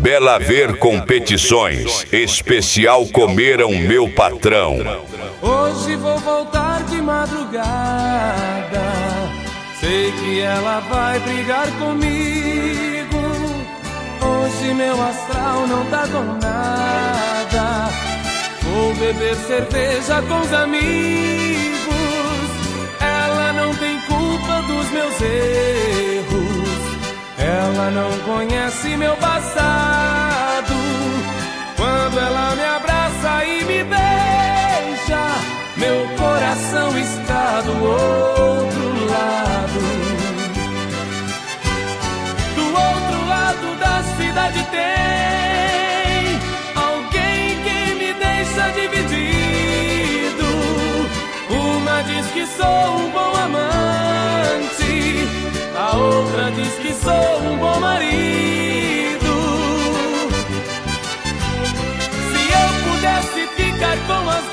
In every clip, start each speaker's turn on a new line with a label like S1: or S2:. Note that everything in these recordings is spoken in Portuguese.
S1: Bela Ver Competições, especial Comeram Meu Patrão.
S2: Hoje vou voltar de madrugada, sei que ela vai brigar comigo. Hoje meu astral não tá com nada, vou beber cerveja com os amigos. Ela não tem culpa dos meus erros, ela não conhece meu passado. Quando ela me abraça e me beija, meu coração está do outro lado. Do outro lado da cidade tem alguém que me deixa dividido. Uma diz que sou um bom amante, a outra diz que sou um bom marido. Se eu pudesse ficar com as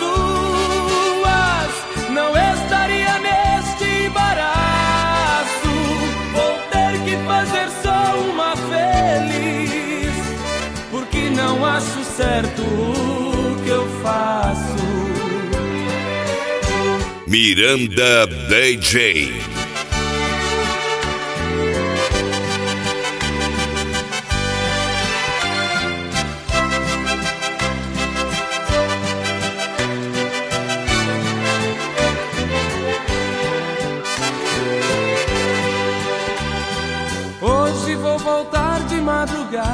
S2: duas, não estaria neste embaraço. Vou ter que fazer só uma feliz, porque não acho certo o que eu faço.
S1: Miranda DJ.
S2: Hoje vou voltar de madrugada,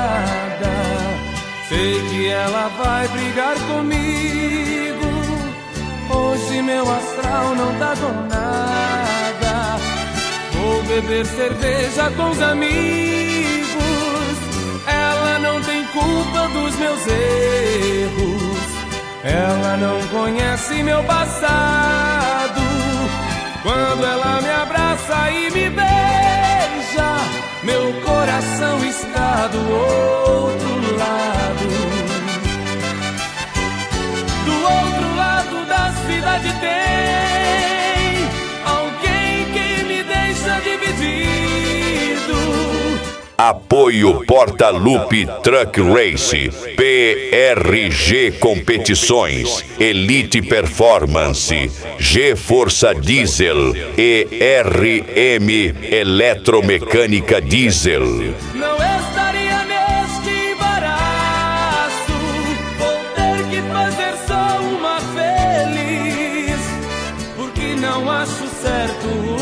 S2: sei que ela vai brigar comigo. Hoje meu astral não tá com nada, vou beber cerveja com os amigos. Ela não tem culpa dos meus erros, ela não conhece meu passado. Quando ela me abraça e me beija, meu coração está do outro lado. Do outro lado da cidade tem alguém que me deixa dividido.
S1: Apoio Porta-Lupe Truck Race, PRG Competições, Elite Performance, G Força Diesel e RM Eletromecânica Diesel.
S2: Não estaria neste embaraço, vou ter que fazer só uma feliz, porque não acho certo